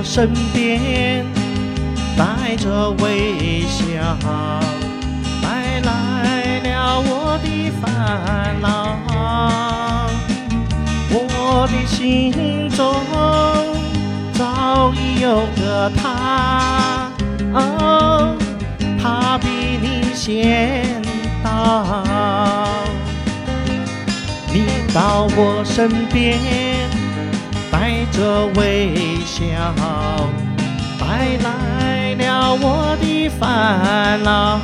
我身边，带着微笑，带来了我的烦恼。我的心中早已有个他，哦，他比你先到。你到我身边，带着微笑，带来了我的烦恼。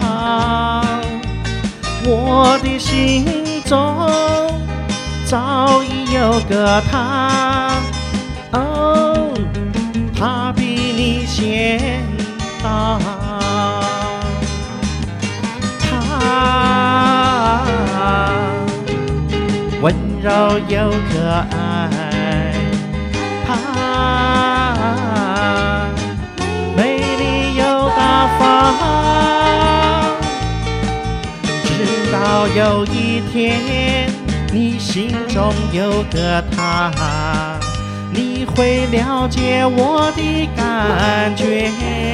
我的心中早已有个他，哦，他比你先到。他温柔又可爱，他美丽又大方。直到有一天，你心中有个他，你会了解我的感觉。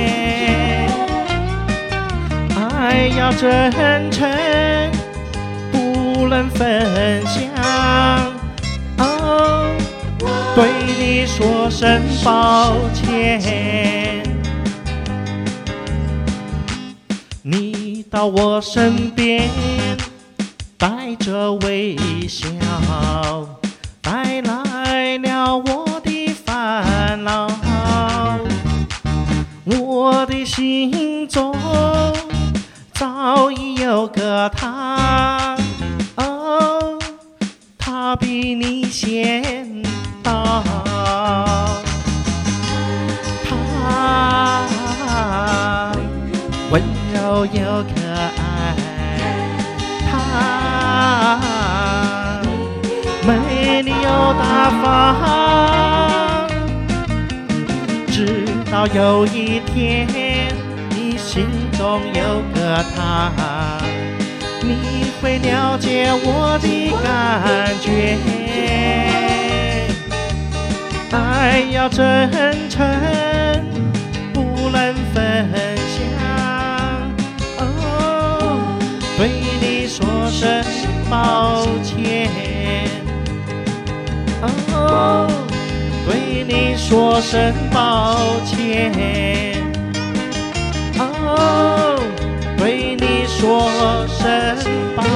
爱要真诚，不能分享。哦，对你说声抱歉。你到我身边，带着微笑，带来了我的烦恼。我的心中早已有个他，哦，他比你先到。他温柔又可爱，他美丽又大方。直到有一天，你心中有个他，你会了解我的感觉。爱要真诚，不能分享。哦，对你说声抱歉。哦，对你说声抱歉。哦，对你说声抱